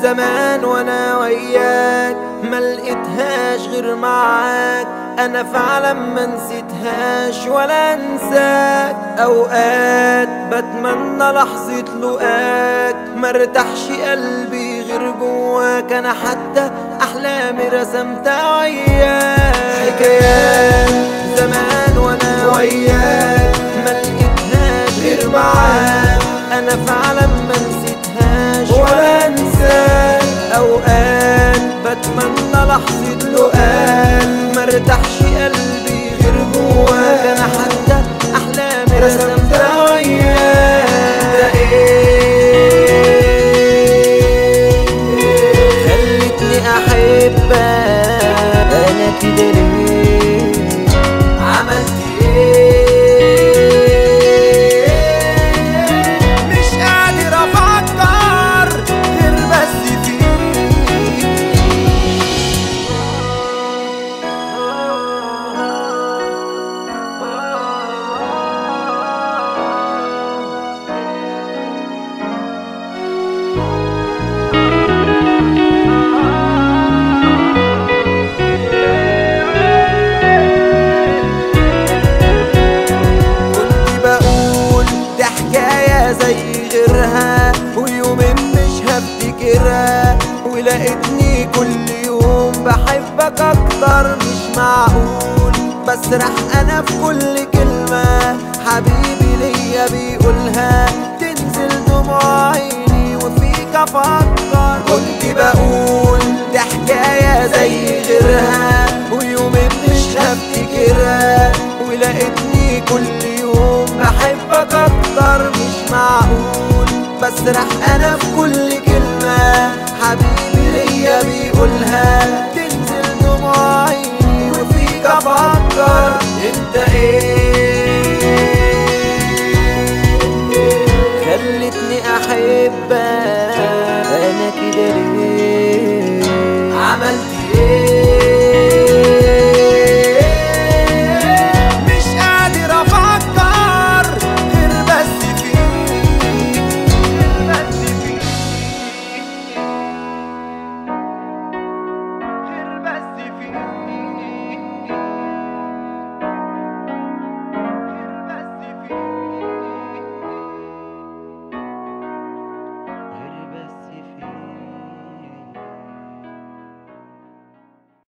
زمان وانا وياك ما لقيتهاش غير معاك، انا فعلا ما نسيتهاش ولا انساك. اوقات بتمنى لحظة لقاك مرتاحش قلبي غير جواك، انا حتى احلامي رسمتها وياك. حكايات زمان وانا وياك ما لقيتهاش غير معاك، انا فعلا ما نسيتهاش ولا انساك. اوقات بتمنى لحظة لقاك مرتاحش قلبي غير جواك، انا حتى احلامي رسمتها وياك. ده ايه خلتني احبك انا كده ليه؟ عملت زي غيرها ويومين مش هفتكرها، ولقيتني كل يوم بحبك اكتر مش معقول. بسرح انا في كل كلمة حبيبي ليا بيقولها، تنزل دموع عيني وفيك افكر. كنت بقول دي حكاية زي غيرها ويومين مش هفتكرها، ولقيتني كل يوم بحبك اكتر مش معقول. بسرح انا في كل كلمة حبيبي ليا بيقولها،